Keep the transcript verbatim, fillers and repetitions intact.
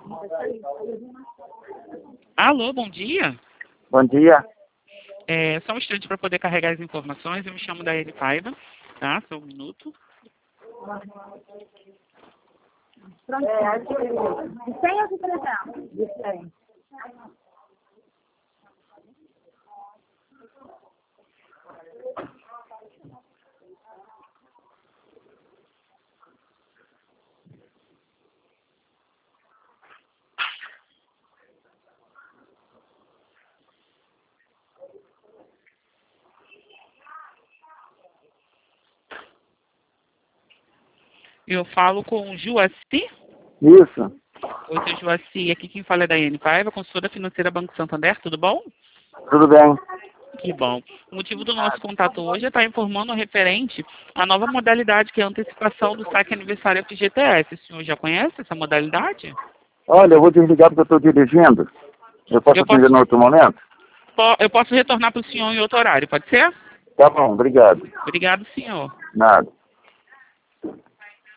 Alô, bom dia. Bom dia. É, só um instante para poder carregar as informações. Eu me chamo Daiane Paiva, tá? Só um minuto. É, de cem ou de trezentos? De cem. Eu falo com o Juaci. Isso. Oi, seu Juaci. Aqui quem fala é Daiane Paiva, consultora financeira Banco Santander. Tudo bom? Tudo bem. Que bom. O motivo do nosso contato hoje é estar informando referente à nova modalidade que é a antecipação do saque aniversário F G T S. O senhor já conhece essa modalidade? Olha, eu vou desligar porque eu estou dirigindo. Eu posso Eu atender posso, no outro momento? po- eu posso retornar para o senhor em outro horário, pode ser? Tá bom, obrigado. Obrigado, senhor. Nada.